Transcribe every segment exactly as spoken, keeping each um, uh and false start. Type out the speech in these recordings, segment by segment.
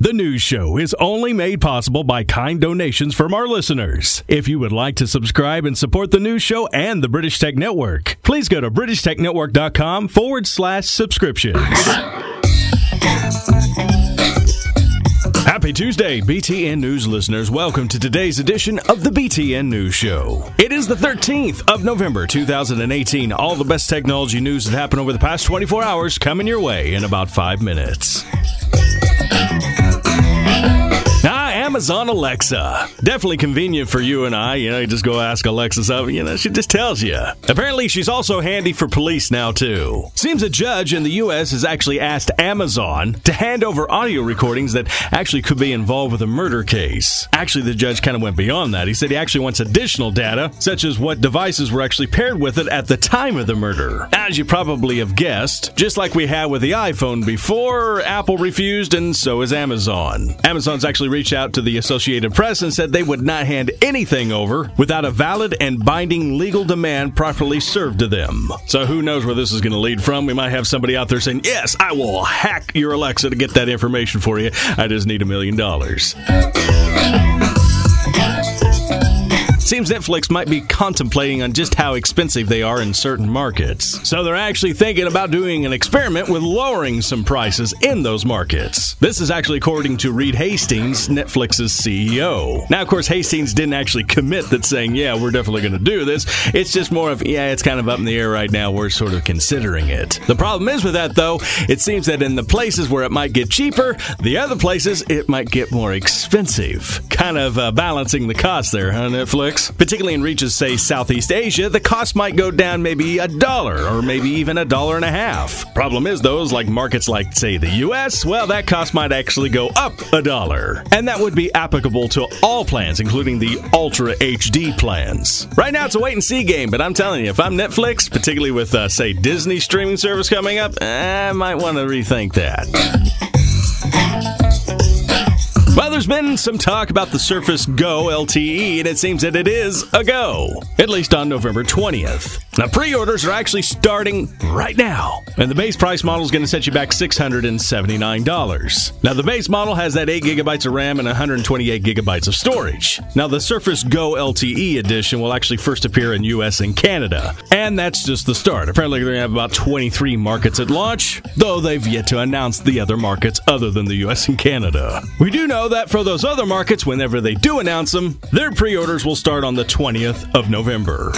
The news show is only made possible by kind donations from our listeners. If you would like to subscribe and support the news show and the British Tech Network, please go to britishtechnetwork.com forward slash subscriptions. Happy Tuesday, B T N News listeners. Welcome to today's edition of the B T N News Show. It is the thirteenth of November, two thousand eighteen. All the best technology news that happened over the past twenty-four hours coming your way in about five minutes. Ah, Amazon Alexa. Definitely convenient for you and I. You know, you just go ask Alexa something, you know, she just tells you. Apparently, she's also handy for police now, too. Seems a judge in the U S has actually asked Amazon to hand over audio recordings that actually could be involved with a murder case. Actually, the judge kind of went beyond that. He said he actually wants additional data, such as what devices were actually paired with it at the time of the murder. As you probably have guessed, just like we had with the iPhone before, Apple refused, and so is Amazon. Amazon's actually reached out to the Associated Press and said they would not hand anything over without a valid and binding legal demand properly served to them. So who knows where this is going to lead from? We might have somebody out there saying, yes, I will hack your Alexa to get that information for you. I just need a million dollars. Seems Netflix might be contemplating on just how expensive they are in certain markets. So they're actually thinking about doing an experiment with lowering some prices in those markets. This is actually according to Reed Hastings, Netflix's C E O. Now, of course, Hastings didn't actually commit that saying, yeah, we're definitely going to do this. It's just more of, yeah, it's kind of up in the air right now. We're sort of considering it. The problem is with that, though, it seems that in the places where it might get cheaper, the other places it might get more expensive. Kind of uh, balancing the cost there, huh, Netflix? Particularly in regions, say, Southeast Asia, the cost might go down maybe a dollar or maybe even a dollar and a half. Problem is, those like markets like, say, the U S, well, that cost might actually go up a dollar. And that would be applicable to all plans, including the Ultra H D plans. Right now, it's a wait-and-see game, but I'm telling you, if I'm Netflix, particularly with, uh, say, Disney streaming service coming up, I might want to rethink that. Well, there's been some talk about the Surface Go L T E, and it seems that it is a go, at least on November twentieth. Now, pre-orders are actually starting right now, and the base price model is going to set you back six hundred seventy-nine dollars. Now, the base model has that eight gigabytes of RAM and one hundred twenty-eight gigabytes of storage. Now, the Surface Go L T E edition will actually first appear in U S and Canada, and that's just the start. Apparently, they're going to have about twenty-three markets at launch, though they've yet to announce the other markets other than the U S and Canada. We do know that for those other markets, whenever they do announce them, their pre-orders will start on the twentieth of November.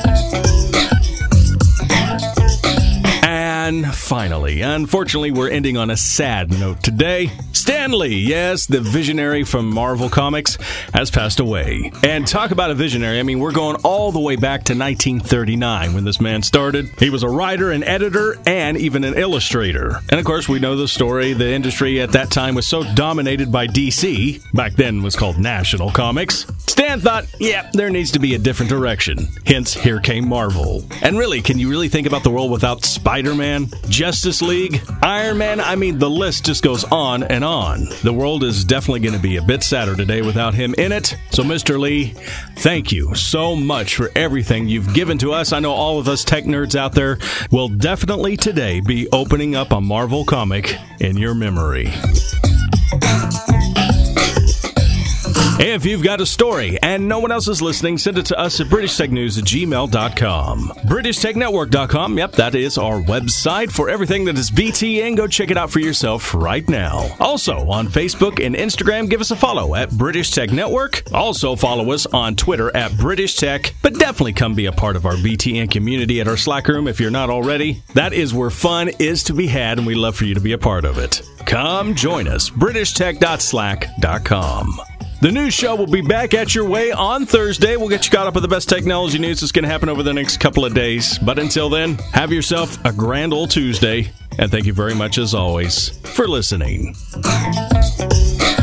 And finally, unfortunately, we're ending on a sad note today. Stan Lee, yes, the visionary from Marvel Comics, has passed away. And talk about a visionary, I mean, we're going all the way back to nineteen thirty-nine when this man started. He was a writer, an editor, and even an illustrator. And of course, we know the story. The industry at that time was so dominated by D C, back then was called National Comics. Stan thought, yeah, there needs to be a different direction. Hence, here came Marvel. And really, can you really think about the world without Spider-Man, Justice League, Iron Man? I mean, the list just goes on and on. The world is definitely going to be a bit sadder today without him in it. So, Mister Lee, thank you so much for everything you've given to us. I know all of us tech nerds out there will definitely today be opening up a Marvel comic in your memory. If you've got a story and no one else is listening, send it to us at british tech news at gmail dot com. british tech network dot com, yep, that is our website for everything that is B T N. Go check it out for yourself right now. Also, on Facebook and Instagram, give us a follow at British Tech Network. Also, follow us on Twitter at British Tech, but definitely come be a part of our B T N community at our Slack room if you're not already. That is where fun is to be had, and we love for you to be a part of it. Come join us, british tech dot slack dot com. The news show will be back at your way on Thursday. We'll get you caught up with the best technology news that's going to happen over the next couple of days. But until then, have yourself a grand old Tuesday. And thank you very much, as always, for listening.